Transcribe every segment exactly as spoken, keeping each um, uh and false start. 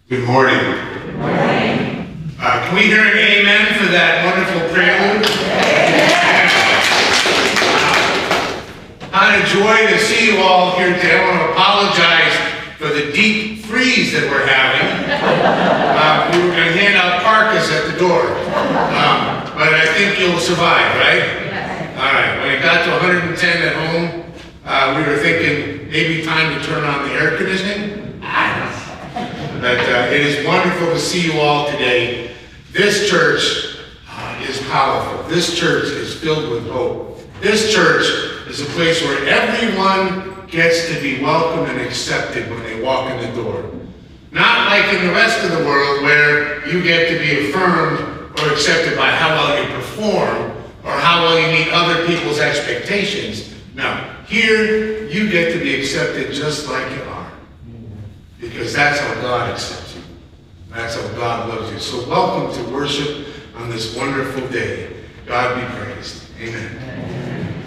Good morning. Good morning. Uh, can we hear an amen for that wonderful prelude? Wow. What a joy to see you all here today. I want to apologize for the deep freeze that we're having. Uh, we were going to hand out parkas at the door. Um, but I think you'll survive, right? All right. When it got to one hundred ten at home, uh, we were thinking maybe time to turn on the air conditioning. I don't know. But uh, it is wonderful to see you all today. This church uh, is powerful. This church is filled with hope. This church is a place where everyone gets to be welcome and accepted when they walk in the door. Not like in the rest of the world where you get to be affirmed or accepted by how well you perform or how well you meet other people's expectations. No, here you get to be accepted just like you are. Because that's how God accepts you. That's how God loves you. So welcome to worship on this wonderful day. God be praised. Amen. Amen.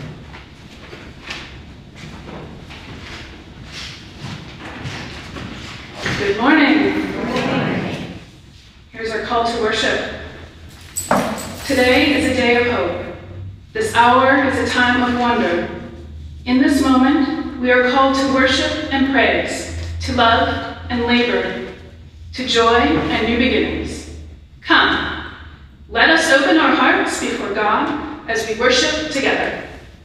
Good morning. Good morning. Here's our call to worship. Today is a day of hope. This hour is a time of wonder. In this moment, we are called to worship and praise, to love and labor, to joy and new beginnings. Come, let us open our hearts before God as we worship together.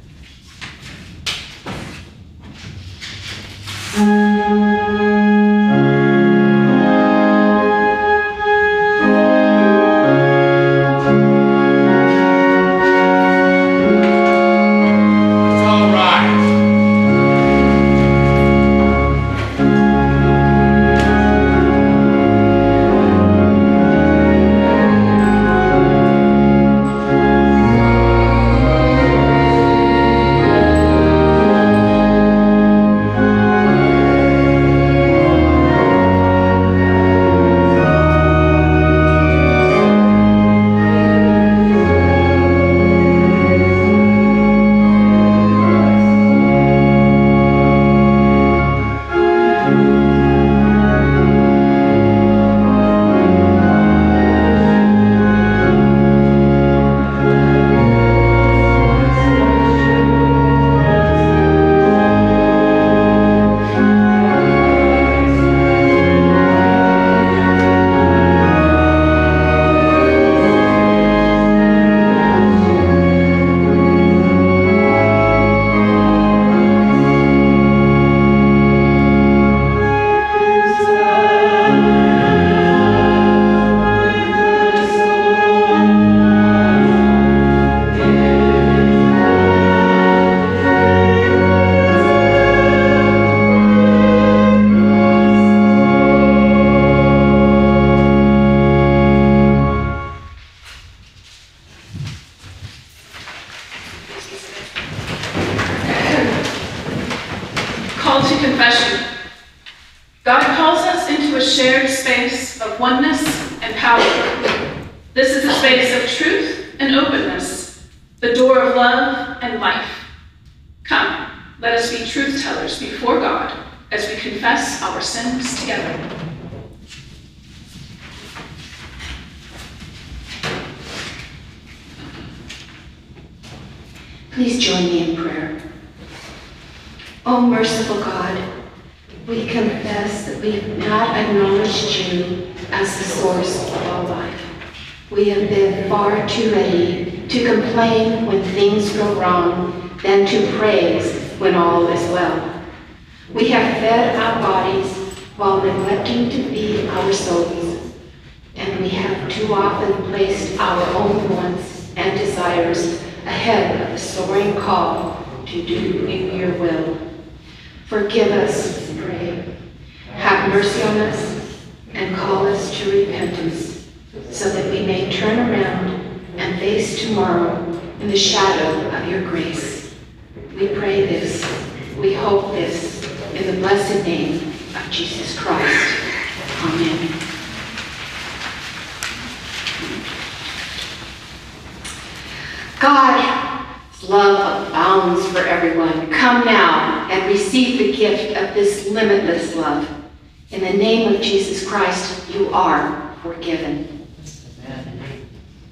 Please join me in prayer. O merciful God, we confess that we have not acknowledged you as the source of all life. We have been far too ready to complain when things go wrong than to praise when all is well. We have fed our bodies while neglecting to feed our souls, and we have too often placed our own wants and desires ahead of the soaring call to do your will. Forgive us, we pray. Have mercy on us and call us to repentance so that we may turn around and face tomorrow in the shadow of your grace. We pray this, we hope this, in the blessed name of Jesus Christ. Amen. God's love abounds for everyone. Come now and receive the gift of this limitless love. In the name of Jesus Christ, you are forgiven. Amen.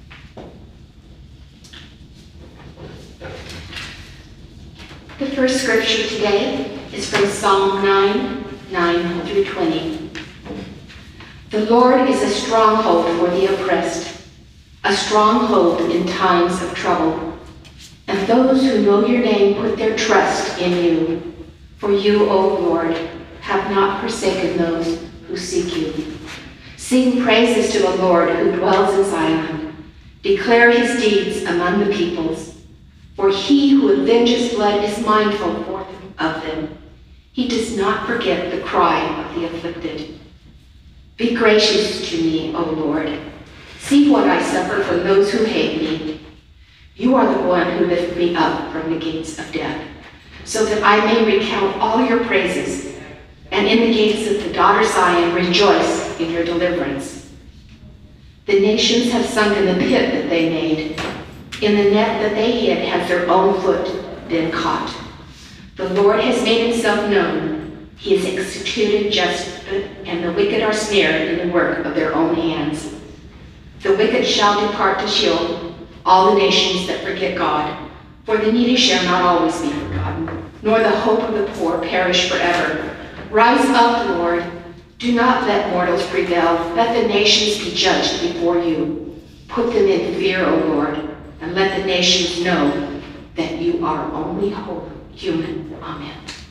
The first scripture today is from Psalm nine, nine through twenty. The Lord is a stronghold for the oppressed, a stronghold in times of trouble. And those who know your name put their trust in you. For you, O Lord, have not forsaken those who seek you. Sing praises to the Lord who dwells in Zion. Declare his deeds among the peoples. For he who avenges blood is mindful of them. He does not forget the cry of the afflicted. Be gracious to me, O Lord. See what I suffer from those who hate me. You are the one who lifted me up from the gates of death, so that I may recount all your praises, and in the gates of the daughter Zion rejoice in your deliverance. The nations have sunk in the pit that they made. In the net that they hid has their own foot been caught. The Lord has made himself known. He has executed justice, and the wicked are snared in the work of their own hands. The wicked shall depart to Sheol, all the nations that forget God. For the needy shall not always be forgotten, nor the hope of the poor perish forever. Rise up, Lord. Do not let mortals prevail. Let the nations be judged before you. Put them in fear, O Lord, and let the nations know that you are only whole human. Amen.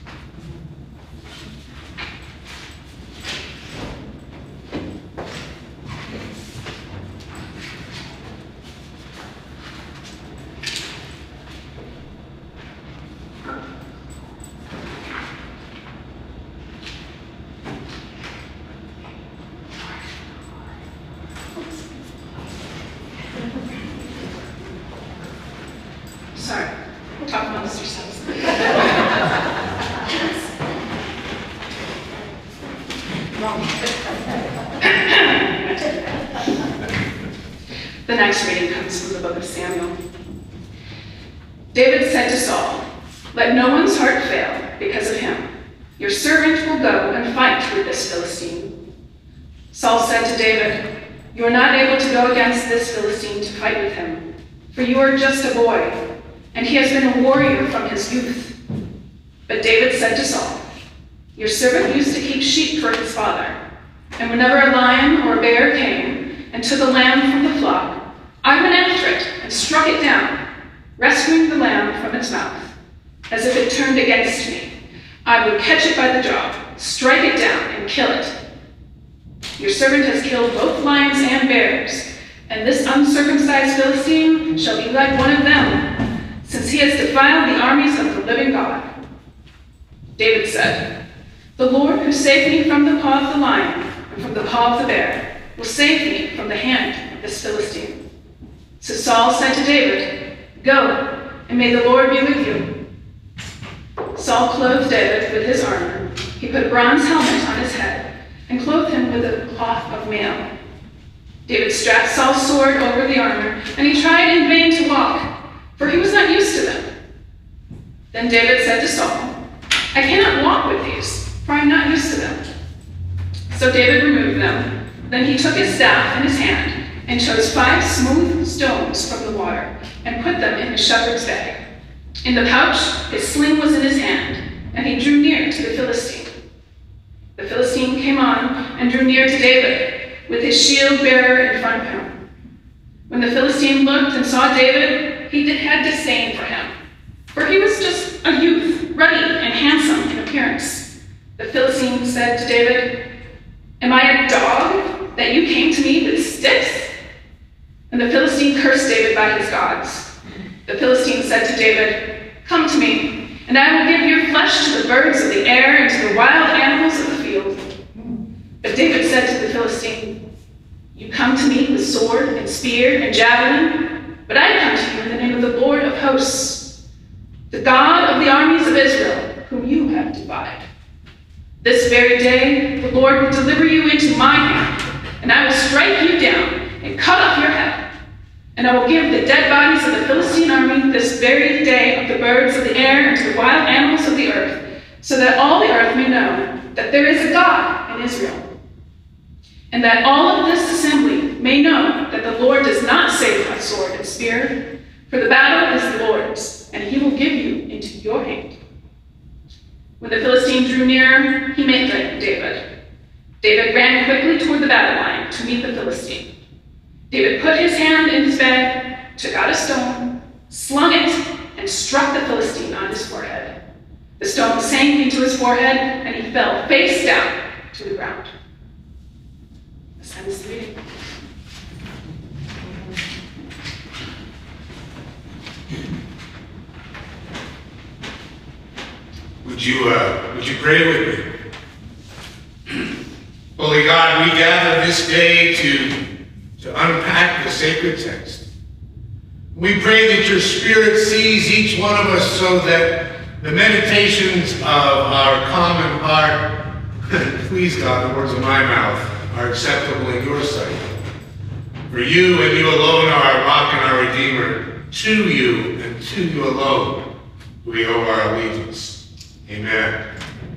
Sorry, we'll talk amongst yourselves. The next reading comes from the book of Samuel. David said to Saul, "Let no one's heart fail because of him. Your servant will go and fight with this Philistine." Saul said to David, "You are not able to go against this Philistine to fight with him, for you are just a boy, and he has been a warrior from his youth." But David said to Saul, "Your servant used to keep sheep for his father, and whenever a lion or a bear came and took a lamb from the flock, I went after it and struck it down, rescuing the lamb from its mouth. As if it turned against me, I would catch it by the jaw, strike it down, and kill it. Your servant has killed both lions and bears, and this uncircumcised Philistine shall be like one of them, since he has defiled the armies of the living God." David said, "The Lord who saved me from the paw of the lion and from the paw of the bear will save me from the hand of this Philistine." So Saul said to David, "Go, and may the Lord be with you." Saul clothed David with his armor. He put a bronze helmet on his head and clothed him with a cloth of mail. David strapped Saul's sword over the armor, and he tried in vain to walk, for he was not used to them. Then David said to Saul, "I cannot walk with these, for I am not used to them." So David removed them. Then he took his staff in his hand and chose five smooth stones from the water and put them in his shepherd's bag. In the pouch, his sling was in his hand, and he drew near to the Philistine. The Philistine came on and drew near to David, with his shield bearer in front of him. When the Philistine looked and saw David, he did had disdain for him, for he was just a youth, ruddy and handsome in appearance. The Philistine said to David, "Am I a dog that you came to me with sticks?" And the Philistine cursed David by his gods. The Philistine said to David, "Come to me, and I will give your flesh to the birds of the air and to the wild animals of the field." But David said to the Philistine, "You come to me with sword and spear and javelin, but I come to you in the name of the Lord of hosts, the God of the armies of Israel, whom you have defied. This very day the Lord will deliver you into my hand, and I will strike you down and cut off your head. And I will give the dead bodies of the Philistine army this very day of the birds of the air and to the wild animals of the earth, so that all the earth may know that there is a God in Israel. And that all of this assembly may know that the Lord does not save by sword and spear, for the battle is the Lord's, and he will give you into your hand. When the Philistine drew near, he met David. David ran quickly toward the battle line to meet the Philistine. David put his hand in his bag, took out a stone, slung it, and struck the Philistine on his forehead. The stone sank into his forehead, and he fell face down to the ground. This ends the reading. Would you, uh, would you pray with me? Holy God, we gather this day to, to unpack the sacred text. We pray that your Spirit sees each one of us so that the meditations of our common heart, please God, the words of my mouth, are acceptable in your sight. For you and you alone are our rock and our Redeemer. To you and to you alone we owe our allegiance. Amen.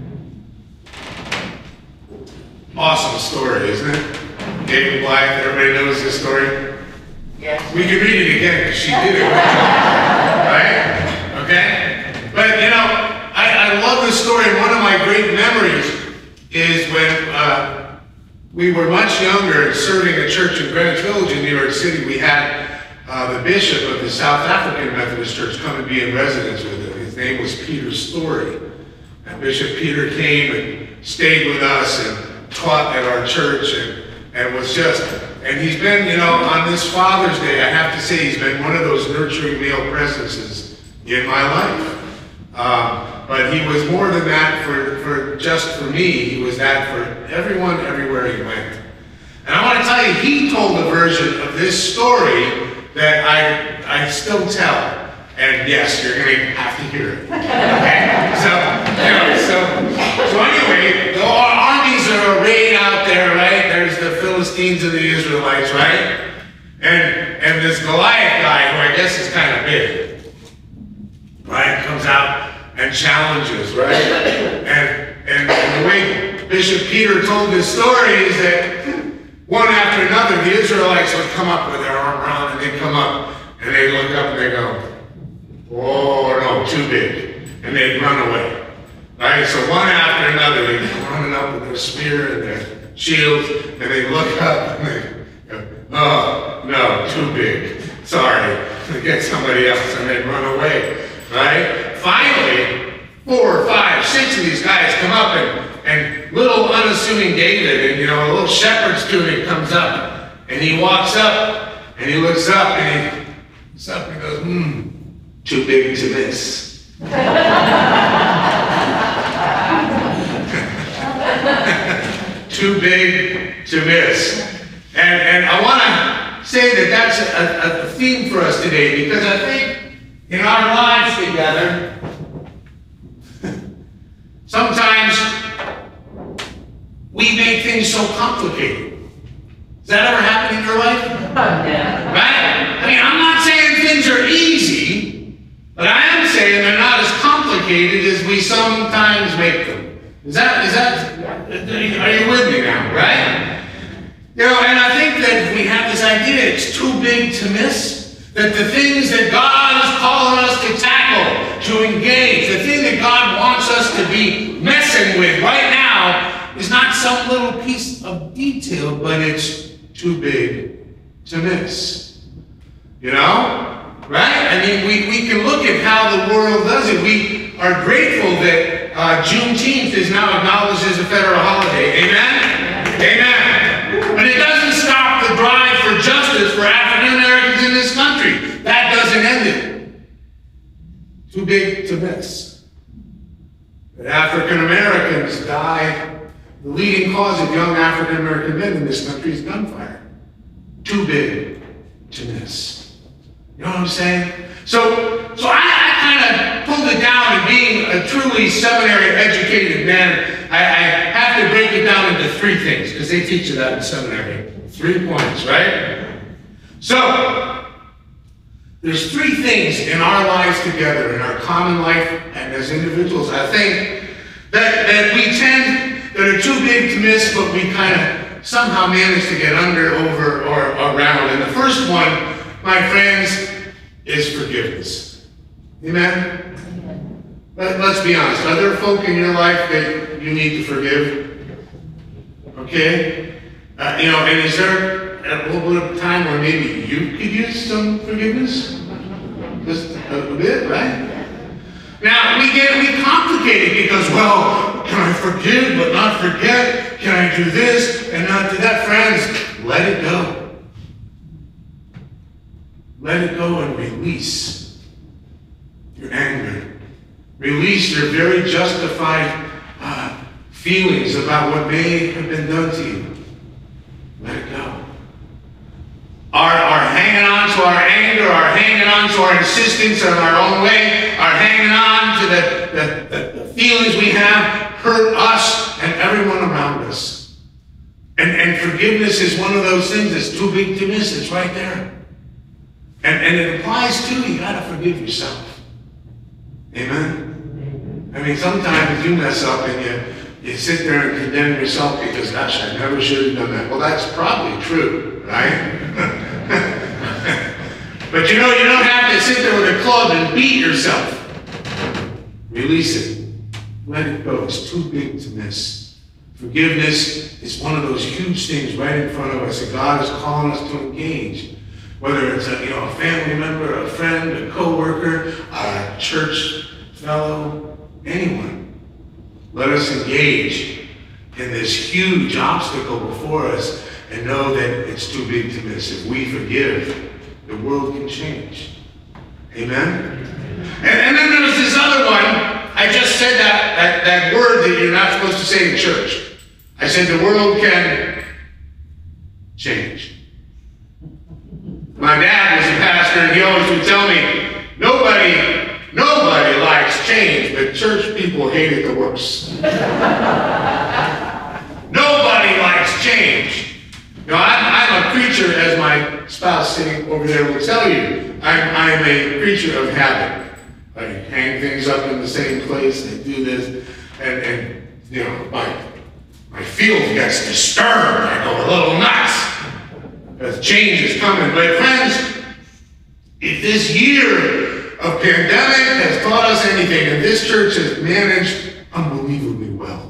Awesome story, isn't it? David Blythe, everybody knows this story? Yes. We can read it again because she did it. Right? Okay? But, you know, I, I love this story. One of my great memories is when uh, we were much younger and serving a church in Greenwich Village in New York City. We had uh, the bishop of the South African Methodist Church come and be in residence with us. His name was Peter Story. And Bishop Peter came and stayed with us and taught at our church and, and was just, and he's been, you know, on this Father's Day, I have to say he's been one of those nurturing male presences in my life. Um, but he was more than that for, for just for me, he was that for everyone everywhere he went. And I want to tell you, he told a version of this story that I, I still tell. And yes, you're going to have to hear it. Okay? So, you know, so, so anyway, the armies are arrayed out there, right? There's the Philistines and the Israelites, right? And and this Goliath guy, who I guess is kind of big, right, comes out and challenges, right? And, and, and the way Bishop Peter told this story is that one after another, the Israelites would come up with their arm around, and they'd come up, and they'd look up and they'd go, oh, no, too big. And they'd run away. Right? So one after another, they'd come running up with their spear and their shields, and they'd look up and they'd go, oh, no, too big. Sorry. Get somebody else, and they'd run away. Right? Finally, four or five, six of these guys come up, and, and little unassuming David, and you know, a little shepherd's tunic comes up, and he walks up, and he looks up, and he looks up, and he goes, hmm. Too big to miss. Too big to miss. And, and I want to say that that's a, a theme for us today, because I think in our lives together, sometimes we make things so complicated. Does that ever happen in your life? Yeah. Right? I mean, I'm not saying things are easy, but I am saying they're not as complicated as we sometimes make them. Is that, is that, are you with me now, right? You know, and I think that we have this idea it's too big to miss, that the things that God is calling us to tackle, to engage, the thing that God wants us to be messing with right now is not some little piece of detail, but it's too big to miss. You know? Right? I mean, we, we can look at how the world does it. We are grateful that uh, Juneteenth is now acknowledged as a federal holiday. Amen? Amen. But it doesn't stop the drive for justice for African Americans in this country. That doesn't end it. Too big to miss. That African Americans die. The leading cause of young African American men in this country is gunfire. Too big to miss. You know what I'm saying? So, so I, I kind of pulled it down to being a truly seminary-educated man. I, I have to break it down into three things, because they teach you that in seminary. Three points, right? So, there's three things in our lives together, in our common life and as individuals, I think, that, that we tend, that are too big to miss, but we kind of somehow manage to get under, over, or around. And the first one, my friends, is forgiveness. Amen? Let, let's be honest. Are there folk in your life that you need to forgive? Okay? Uh, you know, and is there a little bit of time where maybe you could use some forgiveness? Just a, a bit, right? Now, we get we complicate it because, well, can I forgive but not forget? Can I do this and not do that? Friends, let it go. Let it go and release your anger. Release your very justified uh, feelings about what may have been done to you. Let it go. Our, our hanging on to our anger, our hanging on to our insistence on our own way, our hanging on to the, the, the, the feelings we have hurt us and everyone around us. And, and forgiveness is one of those things that's too big to miss. It's right there. And, and it applies too. You got to forgive yourself. Amen? I mean, sometimes you mess up and you, you sit there and condemn yourself because, gosh, I never should have done that. Well, that's probably true, right? But you know, you don't have to sit there with a club and beat yourself. Release it. Let it go. It's too big to miss. Forgiveness is one of those huge things right in front of us that God is calling us to engage. Whether it's a, you know, a family member, a friend, a co-worker, a church fellow, anyone. Let us engage in this huge obstacle before us and know that it's too big to miss. If we forgive, the world can change. Amen? And, and then there's this other one. I just said that, that, that word that you're not supposed to say in church. I said the world can change. My dad was a pastor, and he always would tell me, nobody, nobody likes change, but church people hate it the worst. Nobody likes change. You know, I'm, I'm a creature, as my spouse sitting over there will tell you. I'm, I'm a creature of habit. I hang things up in the same place, I do this, and, and you know, my, my field gets disturbed. I go a little nuts. Because change is coming. But friends, if this year of pandemic has taught us anything, and this church has managed unbelievably well,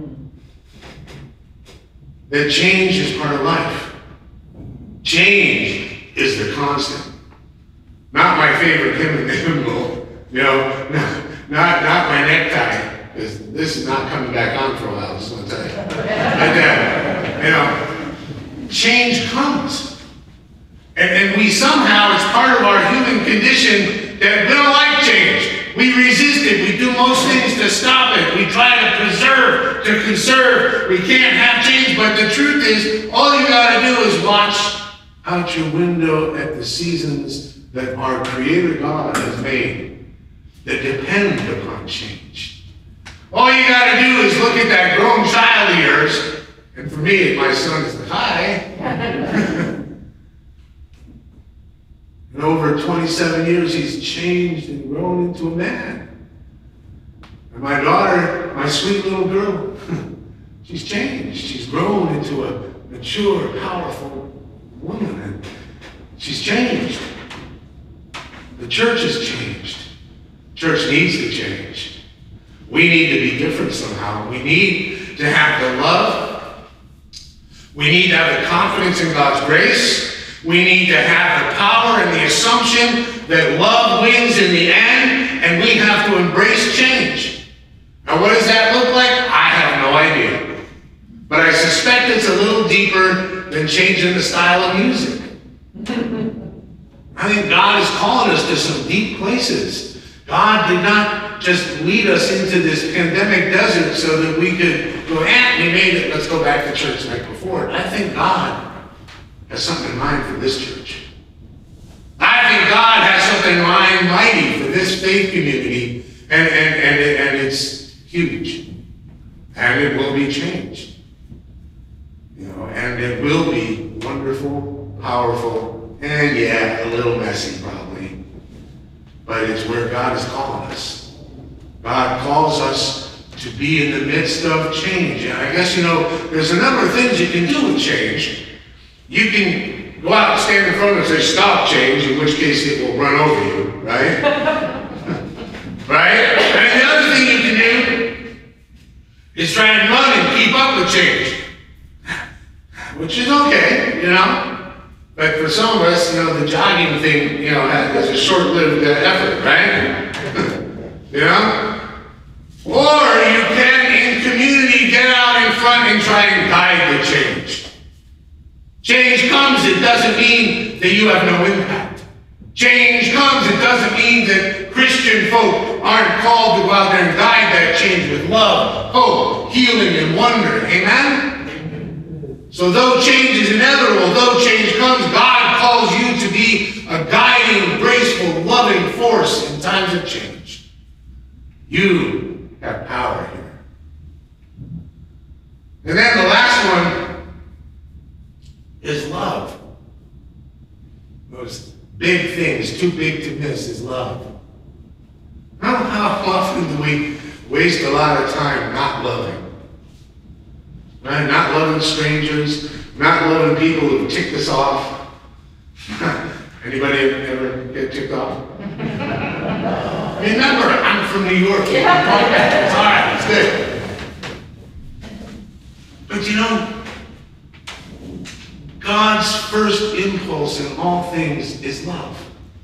that change is part of life. Change is the constant. Not my favorite hymn in the hymnal, you know, not, not, not my necktie, because this is not coming back on for a while, I just want to tell you. But, uh, you know, change comes. And, and we somehow, it's part of our human condition that we don't like change. We resist it. We do most things to stop it. We try to preserve, to conserve. We can't have change. But the truth is, all you got to do is watch out your window at the seasons that our Creator God has made that depend upon change. All you got to do is look at that grown child of yours. And for me, my son is the high. And over twenty-seven years, he's changed and grown into a man. And my daughter, my sweet little girl, she's changed. She's grown into a mature, powerful woman. And she's changed. The church has changed. Church needs to change. We need to be different somehow. We need to have the love. We need to have the confidence in God's grace. We need to have the power and the assumption that love wins in the end, and we have to embrace change. Now, what does that look like? I have no idea. But I suspect it's a little deeper than changing the style of music. I think God is calling us to some deep places. God did not just lead us into this pandemic desert so that we could go, eh, we made it, let's go back to church like before. I think God has something in mind for this church. I think God has something in mind mighty for this faith community, and, and, and, it, and it's huge. And it will be changed. You know, and it will be wonderful, powerful, and yeah, a little messy probably. But it's where God is calling us. God calls us to be in the midst of change. And I guess, you know, there's a number of things you can do with change. You can go out and stand in front of it and say, stop change, in which case it will run over you, right? Right? And the other thing you can do is try and run and keep up with change. Which is okay, you know? But for some of us, you know, the jogging thing, you know, is a short-lived uh, effort, right? You know? Or you can, in community, get out in front and try and guide the change. Change comes, it doesn't mean that you have no impact. Change comes, it doesn't mean that Christian folk aren't called to go out there and guide that change with love, hope, healing, and wonder. Amen? So though change is inevitable, though change comes, God calls you to be a guiding, graceful, loving force in times of change. You have power here. And then the last one is love. Those big things, too big to miss, is love. How, how often do we waste a lot of time not loving? Right? Not loving strangers, not loving people who tick us off. Anybody ever get ticked off? Remember, I'm from New York. Yeah. It's all right, it's good. But you know, God's first impulse in all things is love.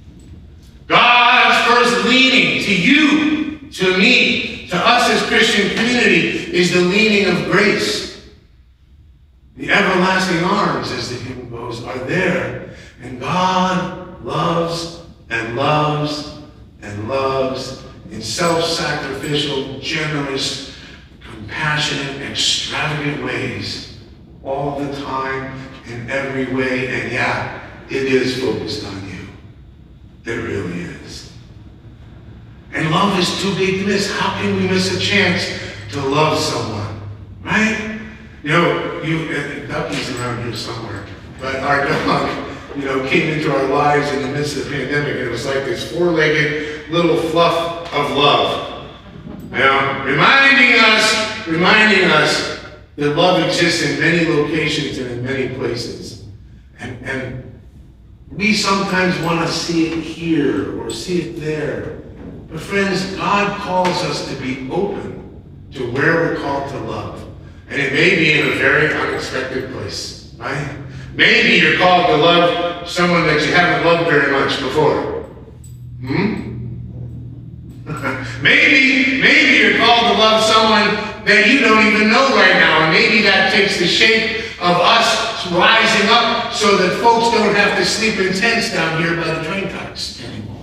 God's first leaning to you, to me, to us as Christian community is the leaning of grace. The everlasting arms, as the hymn goes, are there. And God loves and loves and loves in self-sacrificial, generous, compassionate, extravagant ways all the time, in every way. And yeah, it is focused on you. It really is. And love is too big to miss. How can we miss a chance to love someone? Right? You know, you, uh, Ducky's around here somewhere, but our dog, you know, came into our lives in the midst of the pandemic, and it was like this four-legged little fluff of love. You know, reminding us, reminding us that love exists in many locations and in many places. And, and we sometimes want to see it here or see it there. But friends, God calls us to be open to where we're called to love. And it may be in a very unexpected place, right? Maybe you're called to love someone that you haven't loved very much before. Hmm? maybe, maybe you're called to love someone that you don't even know right now. And maybe that takes the shape of us rising up so that folks don't have to sleep in tents down here by the train tracks anymore.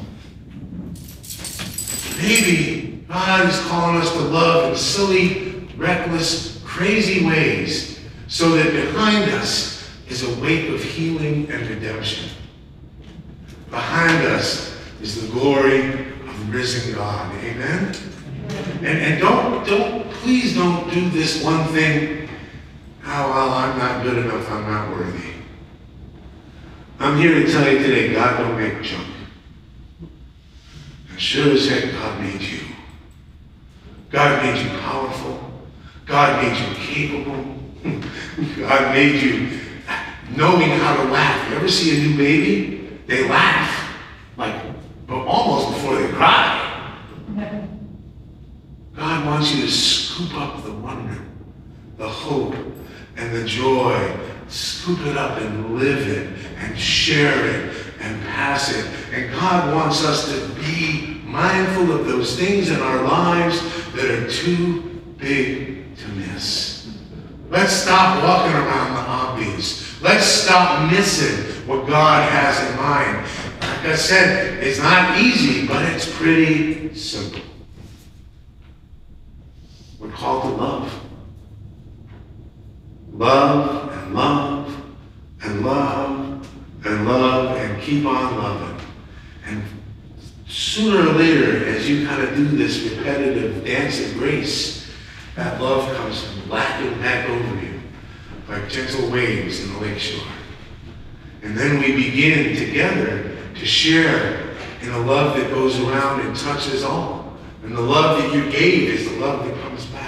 Maybe God is calling us to love in silly, reckless, crazy ways so that behind us is a wake of healing and redemption. Behind us is the glory of risen God. Amen? And, and don't, don't, please don't do this one thing. Oh, well, I'm not good enough. I'm not worthy. I'm here to tell you today, God don't make junk. And sure as heck, God made you. God made you powerful. God made you capable. God made you knowing how to laugh. You ever see a new baby? They laugh, like, but almost before they cry. God wants you to scoop up the wonder, the hope, and the joy. Scoop it up and live it and share it and pass it. And God wants us to be mindful of those things in our lives that are too big to miss. Let's stop walking around the obvious. Let's stop missing what God has in mind. Like I said, it's not easy, but it's pretty simple. We're called to love. Love and love and love and love and keep on loving. And sooner or later, as you kind of do this repetitive dance of grace, that love comes lapping back over you like gentle waves in the lakeshore. And then we begin together to share in a love that goes around and touches all. And the love that you gave is the love that comes back.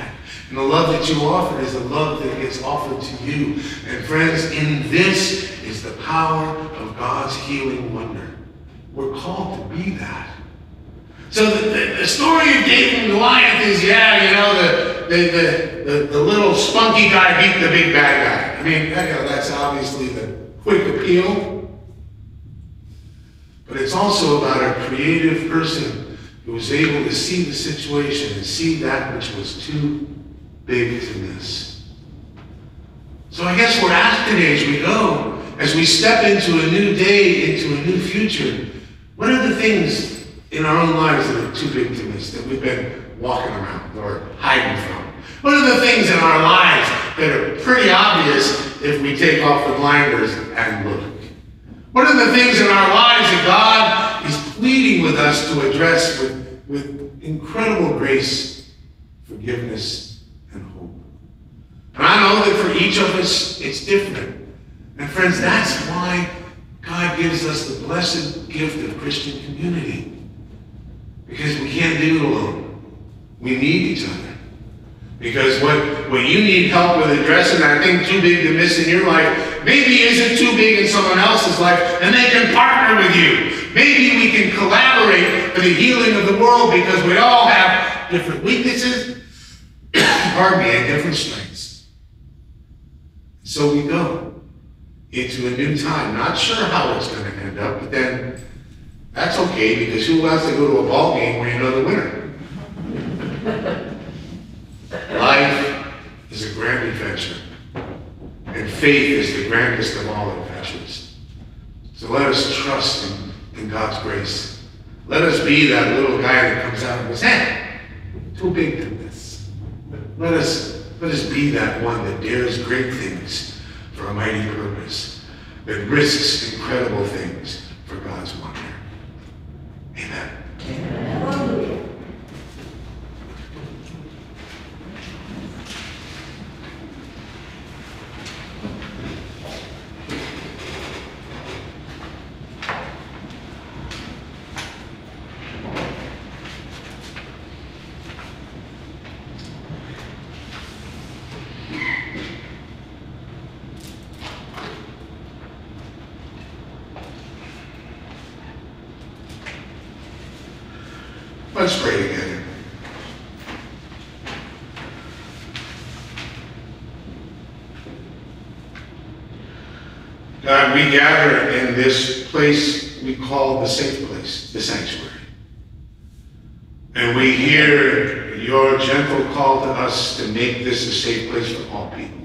And the love that you offer is the love that gets offered to you. And friends, in this is the power of God's healing wonder. We're called to be that. So the, the, the story of David and Goliath is, yeah, you know, the, the, the, the, the little spunky guy beat the big bad guy. I mean, you know, that's obviously the quick appeal. But it's also about a creative person who was able to see the situation and see that which was too big to miss. So I guess we're asked today as we go, as we step into a new day, into a new future, what are the things in our own lives that are too big to miss, that we've been walking around or hiding from? What are the things in our lives that are pretty obvious if we take off the blinders and look? What are the things in our lives that God is pleading with us to address with, with incredible grace, forgiveness, and hope? And I know that for each of us, it's different. And friends, that's why God gives us the blessed gift of Christian community. Because we can't do it alone. We need each other. Because what, what you need help with addressing, I think, too big to miss in your life, maybe isn't too big in someone else's life, and they can partner with you. Maybe we can collaborate for the healing of the world, because we all have different weaknesses, pardon me, and different strengths. So we go into a new time. Not sure how it's going to end up, but then that's okay, because who wants to go to a ball game where you know the winner? Life is a grand adventure, and faith is the grandest of all adventures. So let us trust in, in God's grace. Let us be that little guy that comes out and goes, hey, too big to miss. Let us, let us be that one that dares great things for a mighty purpose, that risks incredible things for God's wonder. Amen. Amen. Let's pray together. God, we gather in this place we call the safe place, the sanctuary. And we hear your gentle call to us to make this a safe place for all people.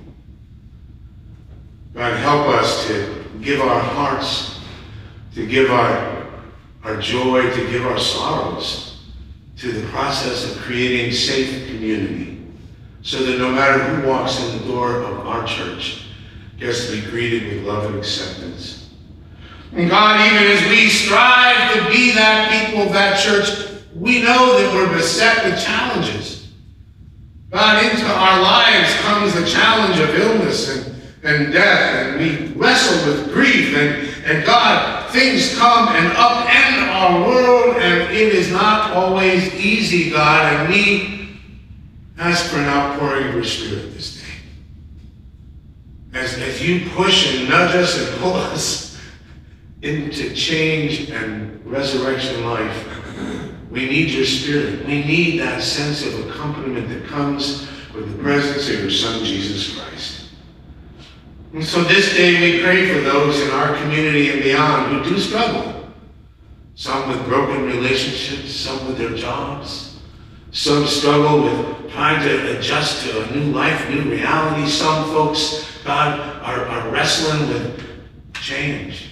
God, help us to give our hearts, to give our, our joy, to give our sorrows to the process of creating safe community, so that no matter who walks in the door of our church gets to be greeted with love and acceptance. And God, even as we strive to be that people, that church, we know that we're beset with challenges. God, into our lives comes the challenge of illness and, and death, and we wrestle with grief, and, and God, things come and upend our world, and it is not always easy, God, and we ask for an outpouring of your Spirit this day. As, as you push and nudge us and pull us into change and resurrection life, we need your Spirit. We need that sense of accompaniment that comes with the presence of your Son, Jesus Christ. And so this day we pray for those in our community and beyond who do struggle. Some with broken relationships, some with their jobs. Some struggle with trying to adjust to a new life, new reality. Some folks, God, are, are wrestling with change.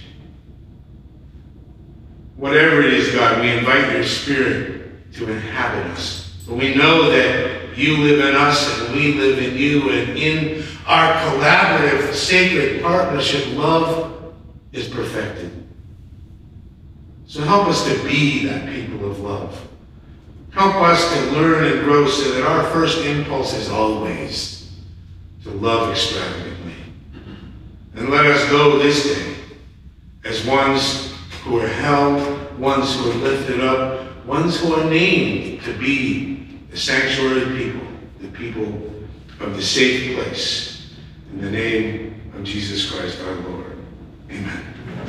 Whatever it is, God, we invite your Spirit to inhabit us. But we know that you live in us and we live in you, and in our collaborative, sacred partnership, love is perfected. So help us to be that people of love. Help us to learn and grow so that our first impulse is always to love extravagantly. And let us go this day as ones who are held, ones who are lifted up, ones who are named to be the sanctuary people, the people of the safe place. In the name of Jesus Christ our Lord. Amen.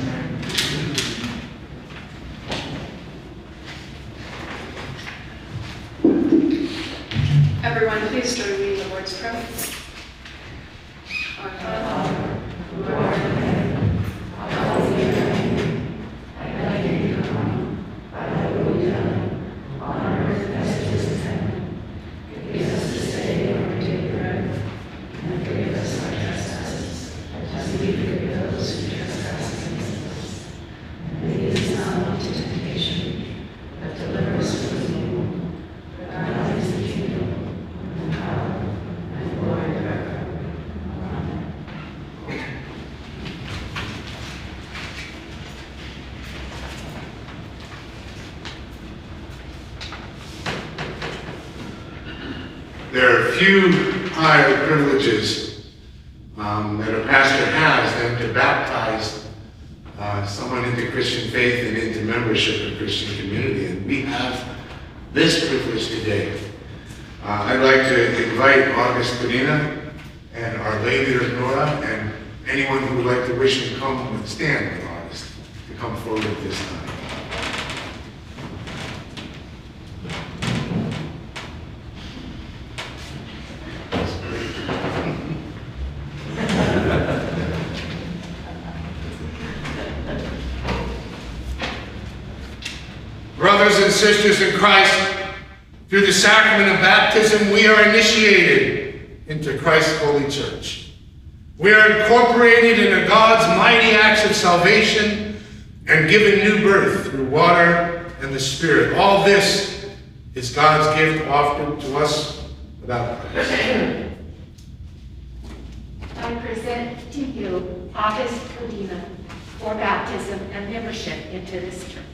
Everyone, please join me in the Lord's Prayer. Our God, who art in heaven, hallowed be your name. Thy kingdom come, thy will be done, on earth as it is in heaven. Give us this day our daily bread, and forgive us our trespasses, as we forgive those who trespass against us. And lead us not into temptation, but deliver us from evil. For thine is the kingdom, and the power, and glory forever. Amen. There are few higher privileges um, that a pastor has than to baptize uh, someone into Christian faith and into membership of Christian community. And we have this privilege today. Uh, I'd like to invite August Medina and our lay leader Nora and anyone who would like to wish to come and stand with August to come forward at this time. Brothers and sisters in Christ, through the sacrament of baptism, we are initiated into Christ's holy church. We are incorporated into God's mighty acts of salvation and given new birth through water and the Spirit. All this is God's gift offered to us without price. I present to you August Medina for baptism and membership into this church.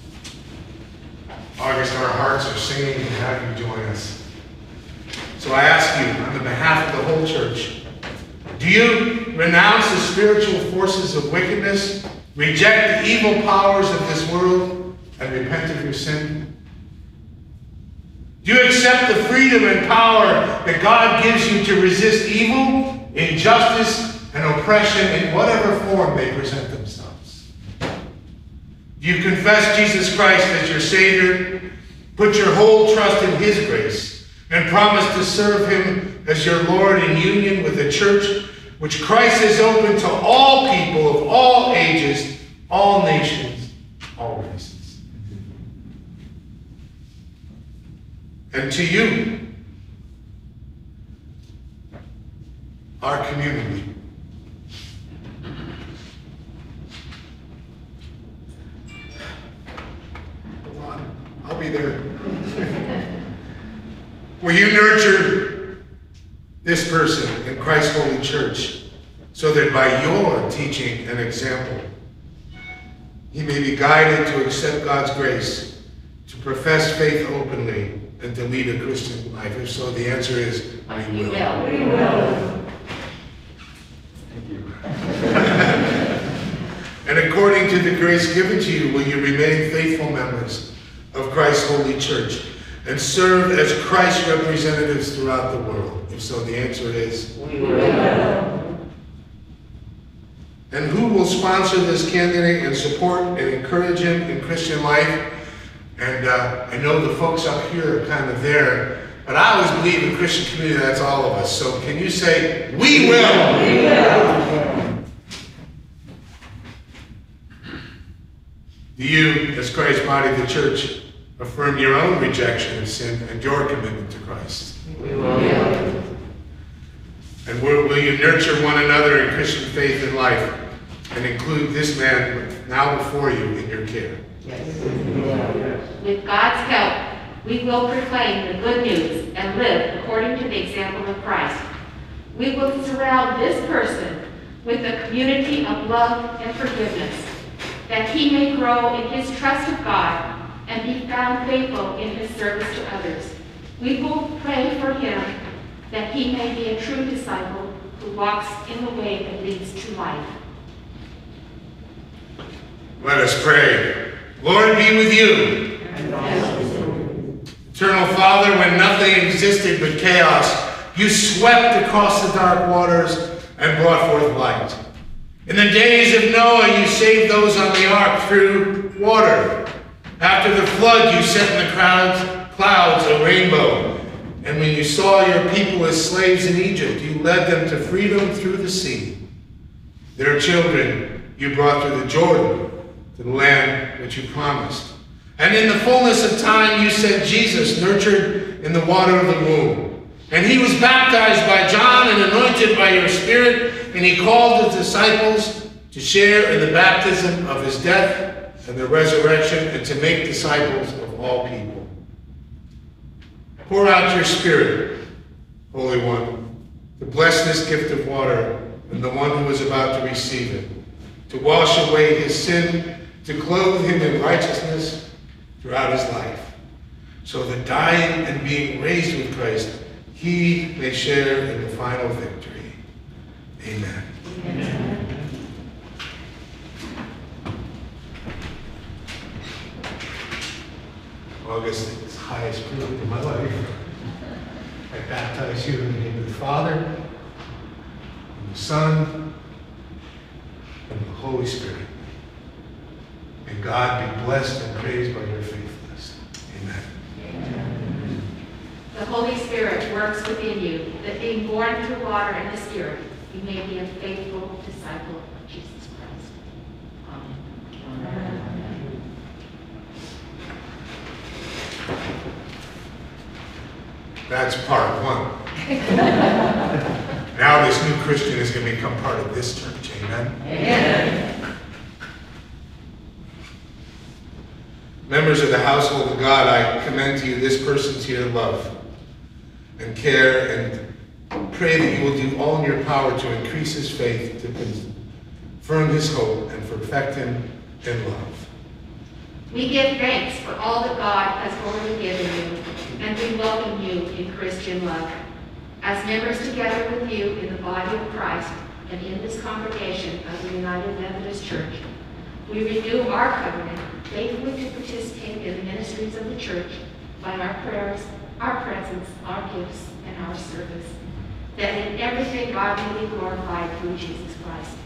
August, our hearts are singing to have you join us. So I ask you, on the behalf of the whole church, do you renounce the spiritual forces of wickedness, reject the evil powers of this world, and repent of your sin? Do you accept the freedom and power that God gives you to resist evil, injustice, and oppression in whatever form they present themselves? Do you confess Jesus Christ as your Savior, put your whole trust in His grace, and promise to serve Him as your Lord in union with the church, which Christ has opened to all people of all ages, all nations, all races? And to you, our community, I'll be there. Will you nurture this person in Christ's holy church so that by your teaching and example, he may be guided to accept God's grace, to profess faith openly, and to lead a Christian life? If so, the answer is, we will. We will. Thank you. And according to the grace given to you, will you remain faithful members of Christ's holy church and serve as Christ's representatives throughout the world? If so, the answer is, We will. And who will sponsor this candidate and support and encourage him in Christian life? And uh, I know the folks up here are kind of there, but I always believe in Christian community, that's all of us. So can you say, we will? We will. Do you, as Christ's body, the church, affirm your own rejection of sin and your commitment to Christ? We will. And will, will you nurture one another in Christian faith and life and include this man now before you in your care? Yes. With God's help, we will proclaim the good news and live according to the example of Christ. We will surround this person with a community of love and forgiveness, that he may grow in his trust of God and be found faithful in his service to others. We will pray for him that he may be a true disciple who walks in the way that leads to life. Let us pray. Lord be with you. Eternal Father, when nothing existed but chaos, You swept across the dark waters and brought forth light. In the days of Noah, you saved those on the ark through water. After the flood, you set in the crowds, clouds a rainbow. And when you saw your people as slaves in Egypt, you led them to freedom through the sea. Their children you brought through the Jordan to the land which you promised. And in the fullness of time, you sent Jesus, nurtured in the water of the womb. And he was baptized by John and anointed by your Spirit, and he called his disciples to share in the baptism of his death and the resurrection, and to make disciples of all people. Pour out your Spirit, Holy One, to bless this gift of water and the one who is about to receive it, to wash away his sin, to clothe him in righteousness throughout his life, so that dying and being raised with Christ, he may share in the final victory. Amen. Amen. August, it's the highest privilege of my life. I baptize you in the name of the Father, and the Son, and the Holy Spirit. May God be blessed and praised by your faithfulness. Amen. Amen. The Holy Spirit works within you, that being born through water and the Spirit, you may be a faithful disciple of Jesus Christ. Amen. Amen. That's part one. Now this new Christian is going to become part of this church. Amen? Amen. Members of the household of God, I commend to you this person to your love and care, and pray that you will do all in your power to increase his faith, to confirm his hope, and perfect him in love. We give thanks for all that God has already given you, and we welcome you in Christian love. As members together with you in the body of Christ and in this congregation of the United Methodist Church, we renew our covenant faithfully to participate in the ministries of the church by our prayers, our presence, our gifts, and our service, that in everything God may be glorified through Jesus Christ.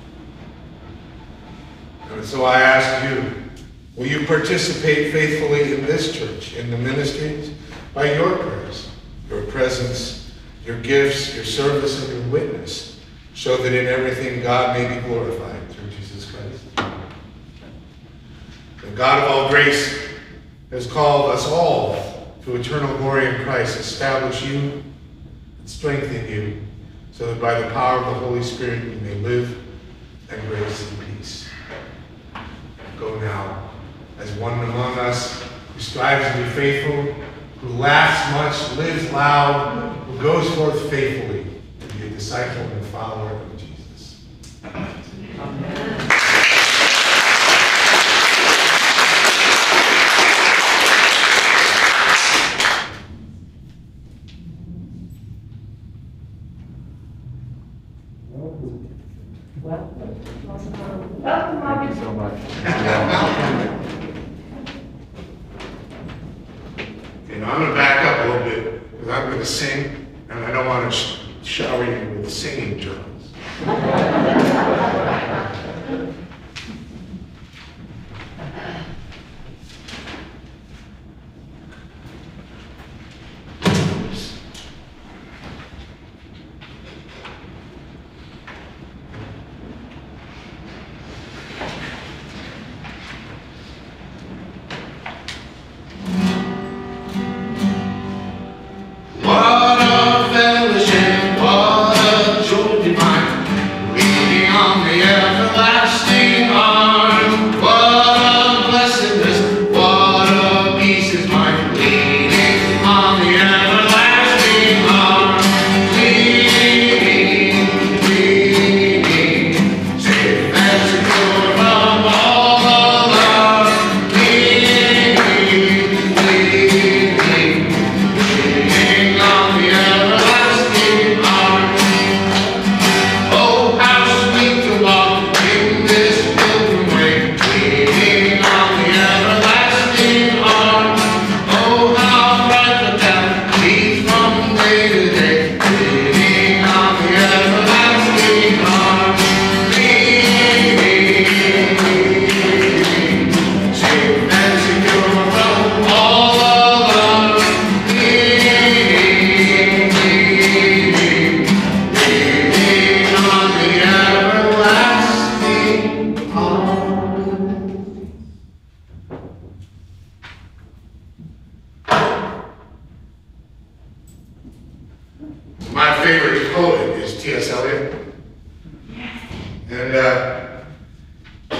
And so I ask you, will you participate faithfully in this church, in the ministries, by your prayers, your presence, your gifts, your service, and your witness, so that in everything God may be glorified through Jesus Christ. The God of all grace has called us all to eternal glory in Christ. Establish you and strengthen you, so that by the power of the Holy Spirit you may live and grace and peace. Go now as one among us who strives to be faithful, who laughs much, lives loud, who goes forth faithfully to be a disciple and follower of Jesus. Amen. Thank you so much. Okay, now I'm going to back up a little bit, because I'm going to sing, and I don't want to sh shower you with singing germs. What a fellowship, what a joy divine, we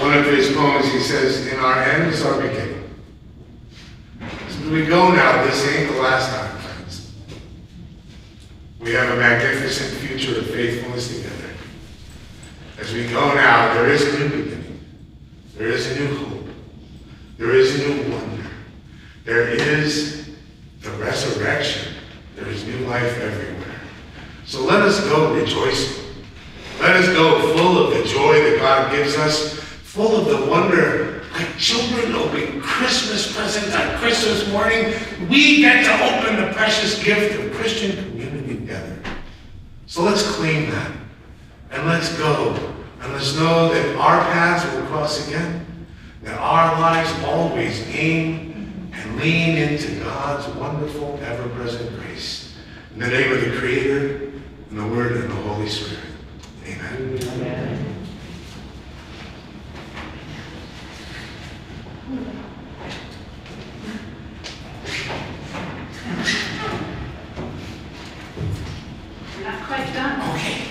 one of his poems, he says, in our end is our beginning. As we go now, this ain't the last time, friends. We have a magnificent future of faithfulness together. As we go now, there is a new beginning. There is a new hope. There is a new wonder. There is the resurrection. There is new life everywhere. So let us go rejoicing. Let us go full of the joy that God gives us, full of the wonder, like children opening Christmas presents on Christmas morning. We get to open the precious gift of Christian community together. So let's claim that, and let's go, and let's know that our paths will cross again, that our lives always aim and lean into God's wonderful, ever-present grace. In the name of the Creator, and the Word, and the Holy Spirit. Amen. Amen. We're not quite done. Okay.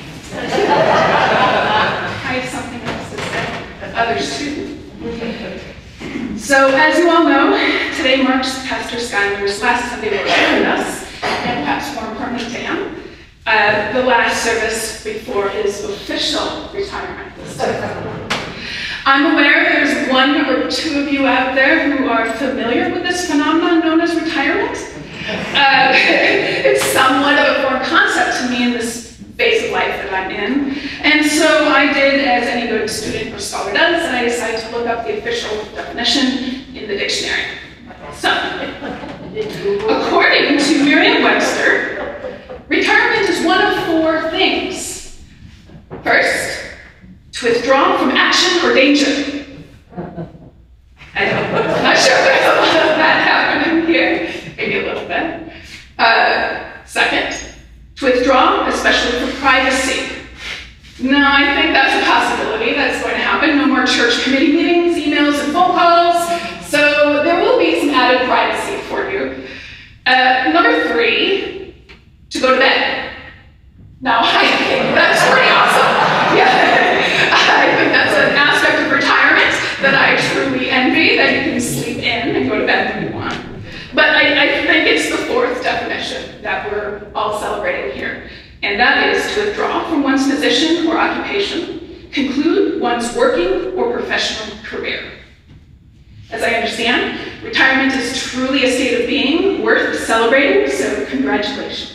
I have something else to say, but others too. So, as you all know, today marks Pastor Schuyler's last Sunday worship with us, and perhaps more importantly to him, uh, the last service before his official retirement this time. I'm aware there's one or two of you out there who are familiar with this phenomenon known as retirement. Uh, it's somewhat of a foreign concept to me in this phase of life that I'm in. And so I did as any good student or scholar does, and I decided to look up the official definition in the dictionary. So, according to Merriam-Webster, retirement is one of four things. First, to withdraw from action or danger. I don't, I'm not sure there's a lot of that happening here. Maybe a little bit. Uh, second, to withdraw, especially for privacy. No, I think that's a possibility. That's going to happen. No more church committee meetings, emails, and phone calls. So there will be some added privacy for you. Uh, number three, to go to bed. Now, I think that's pretty awesome. Yeah, I think that's an aspect of retirement that I truly envy, that you can sleep in and go to bed when you want. But I, I think it's the fourth definition that we're all celebrating here. And that is to withdraw from one's position or occupation, conclude one's working or professional career. As I understand, retirement is truly a state of being worth celebrating, so congratulations.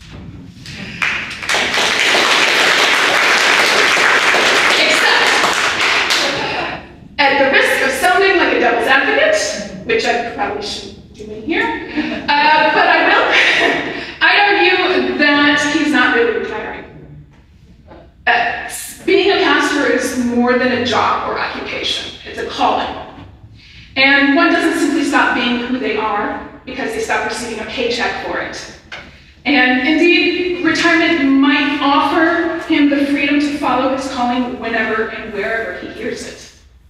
Except, at the risk of sounding like a devil's advocate, which I probably shouldn't do in here, uh, but I will, I'd argue that he's not really retiring. Uh, being a pastor is more than a job or occupation. It's a calling. And one doesn't simply stop being who they are because they stop receiving a paycheck for it. And indeed, retirement might offer him the freedom to follow his calling whenever and wherever he hears it.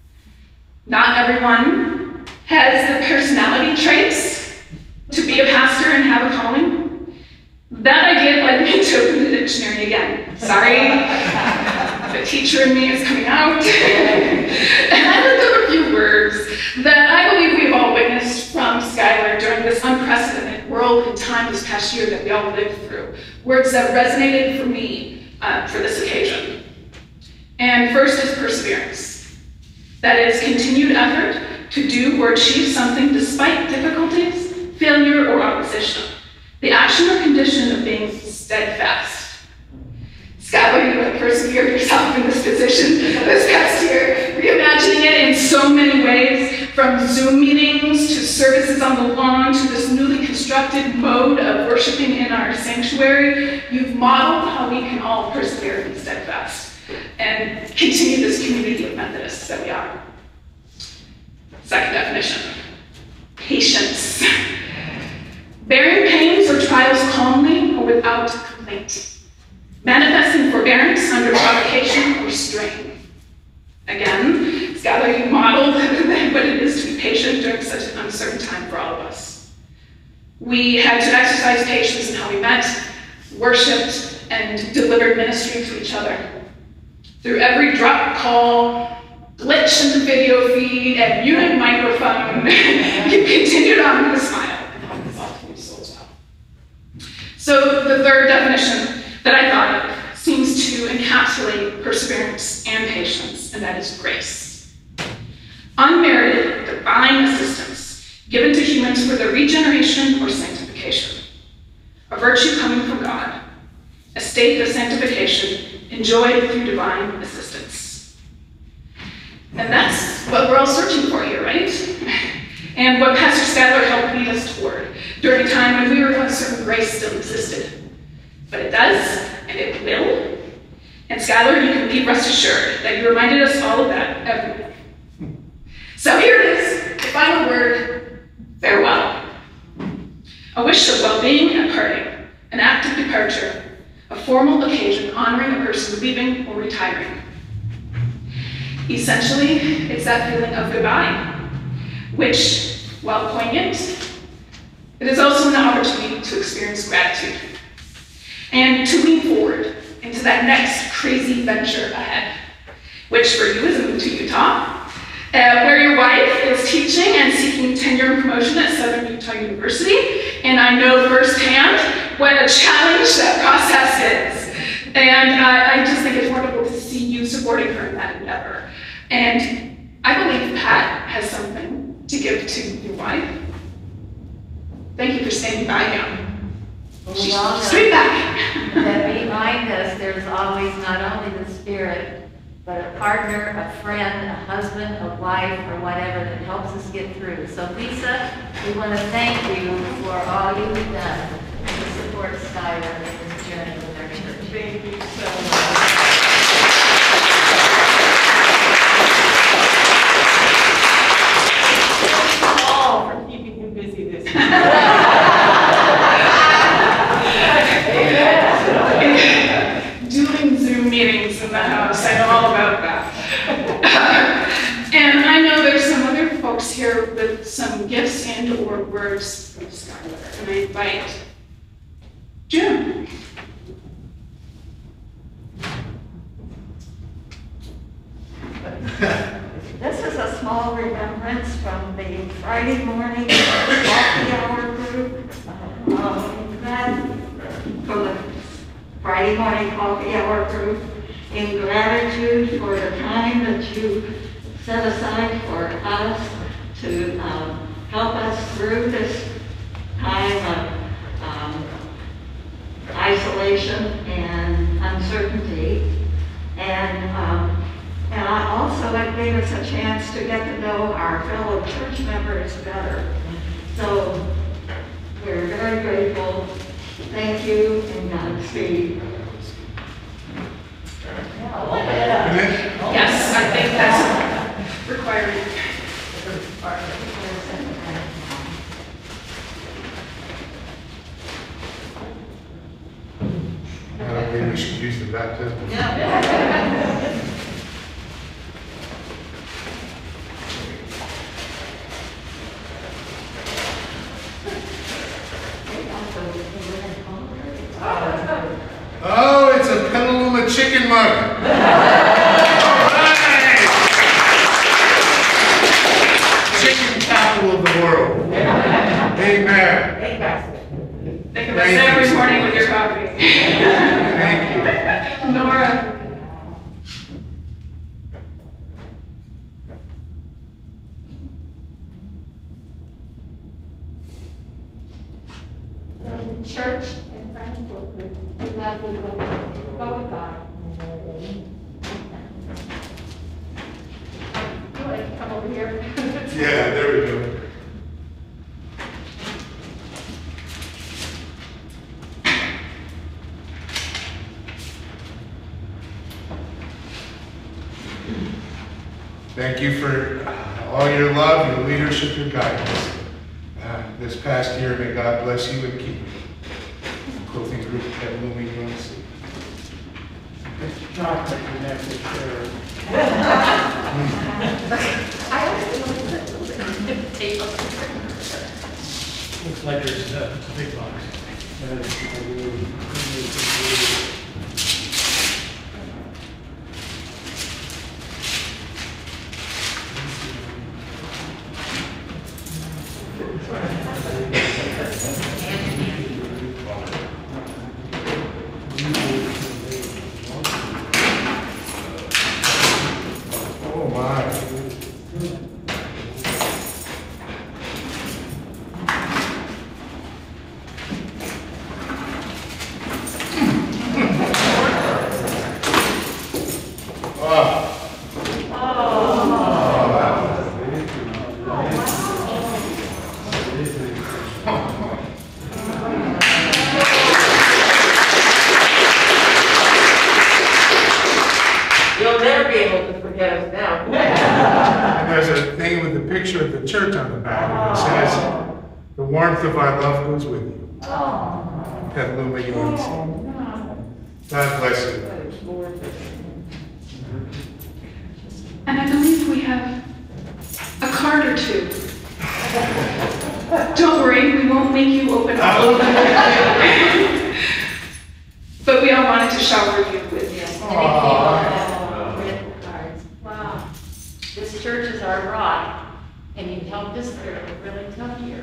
Not everyone has the personality traits to be a pastor and have a calling. That idea led me to open the dictionary again. Sorry, the teacher in me is coming out. And I looked up a few words that I believe we've all witnessed from Schuyler during this unprecedented world and time this past year that we all lived through. Words that resonated for me uh, for this occasion. And first is perseverance. That is continued effort to do or achieve something despite difficulties, failure, or opposition. The action or condition of being steadfast. Schuyler, you have persevered yourself in this position this past year, reimagining it in so many ways, from Zoom meetings to services on the lawn to this newly constructed mode of worshiping in our sanctuary. You've modeled how we can all persevere and be steadfast and continue this community of Methodists that we are. Second definition, patience. Bearing pains or trials calmly or without complaint. Manifesting forbearance under provocation or strain. Again, Schuyler, you modeled what it is to be patient during such an uncertain time for all of us. We had to exercise patience in how we met, worshipped, and delivered ministry to each other. Through every drop call, glitch in the video feed and muted microphone, you continued on with a smile. So the third definition that I thought of seems to encapsulate perseverance and patience, and that is grace. Unmerited divine assistance given to humans for their regeneration or sanctification. A virtue coming from God, a state of sanctification enjoyed through divine assistance. And that's what we're all searching for here, right? And what Pastor Stadler helped lead us toward during a time when we were uncertain grace still existed. But it does, and it will. And Skylar, you can be rest assured that you reminded us all of that every week. So here it is, the final word, farewell. A wish of well-being and parting, an act of departure, a formal occasion honoring a person leaving or retiring. Essentially, it's that feeling of goodbye, which, while poignant, it is also an opportunity to experience gratitude and to lean forward into that next crazy venture ahead, which for you is a move to Utah, uh, where your wife is teaching and seeking tenure and promotion at Southern Utah University, and I know firsthand what a challenge that process is. And uh, I just think it's wonderful to see you supporting her in that endeavor. And I believe Pat has something to give to your wife. Thank you for standing by him. Well, She's we all know straight back. that behind us, there's always not only the Spirit, but a partner, a friend, a husband, a wife, or whatever that helps us get through. So Lisa, we want to thank you for all you've done to support Skylar in this journey with our church. Thank you so much. All for keeping him busy this week. Doing Zoom meetings in the house, I know all about that. And I know there's some other folks here with some gifts and or words from Skylar, and I invite Jim. This is a small remembrance from the Friday morning coffee hour group. Um, that for the Friday morning coffee hour group, in gratitude for the time that you set aside for us to um, help us through this time of um, isolation and uncertainty. And um, And I also, it gave us a chance to get to know our fellow church members better. So we're very grateful. Thank you and Godspeed. Yes, I think that's required. I don't think we should use the baptism. Oh, it's a Petaluma chicken mug. All right. Chicken capital of the world. Amen. Think of us every morning with your coffee. Thank you. Nora. The church and friends will we love you, go with God. You want to come over here? Yeah, there we go. Thank you for uh, all your love, your leadership, your guidance. Uh, this past year, may God bless you and keep you. Quilting group at Blooming U N C. Mister Chocolate, you next to share. I always want to put the table. Looks like there's uh, a big box. Oh my. You'll never be able to forget us now. And there's a thing with the picture of the church on the back, and it says, "The warmth of our love goes with you." Petaluma, U N C. God bless you. And I believe we have a card or two. Don't worry, we won't make you open all of them. But we all wanted to shower you with Yes, you. and they came all that written cards. Wow. This church is our rock, and you helped us through a really tough year.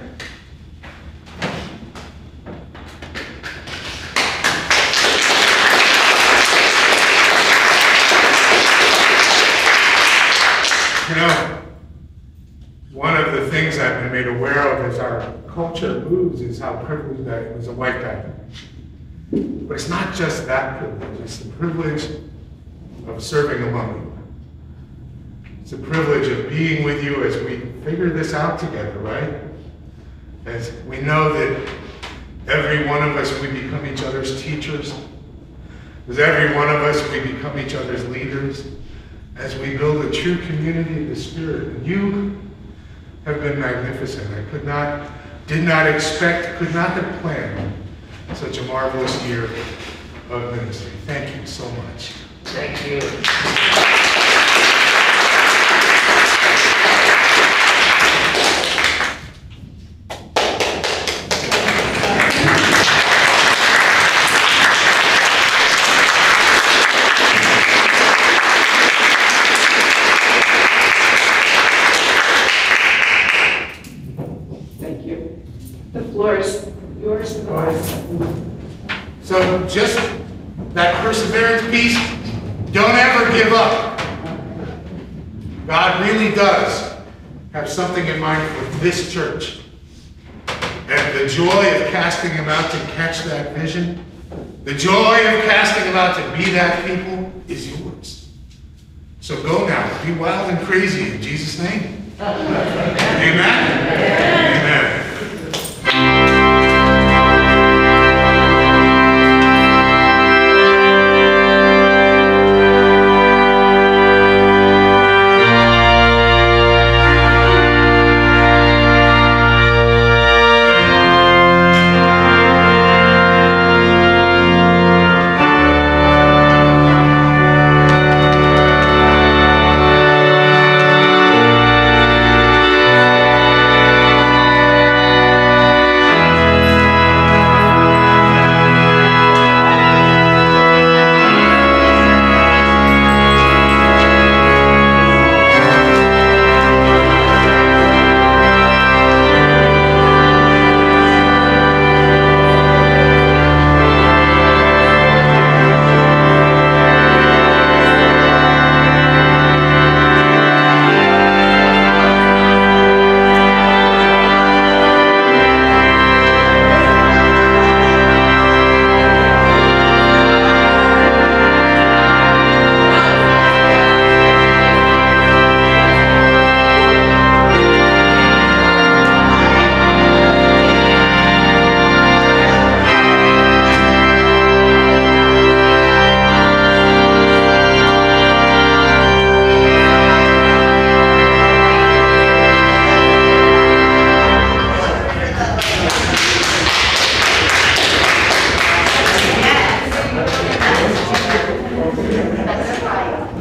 You know, one of the things I've been made aware of as our culture moves is how privileged I am as a white guy. But it's not just that privilege, it's the privilege of serving among you. It's the privilege of being with you as we figure this out together, right? As we know that every one of us, we become each other's teachers. As every one of us, we become each other's leaders. As we build a true community of the Spirit. And you have been magnificent. I could not, did not expect, could not have planned such a marvelous year of ministry. Thank you so much. Thank you. Thank you. The floor is yours. So just that perseverance piece, don't ever give up. God really does have something in mind for this church. And the joy of casting him out to catch that vision, the joy of casting him out to be that people is yours. So go now, be wild and crazy in Jesus' name. Amen. Amen.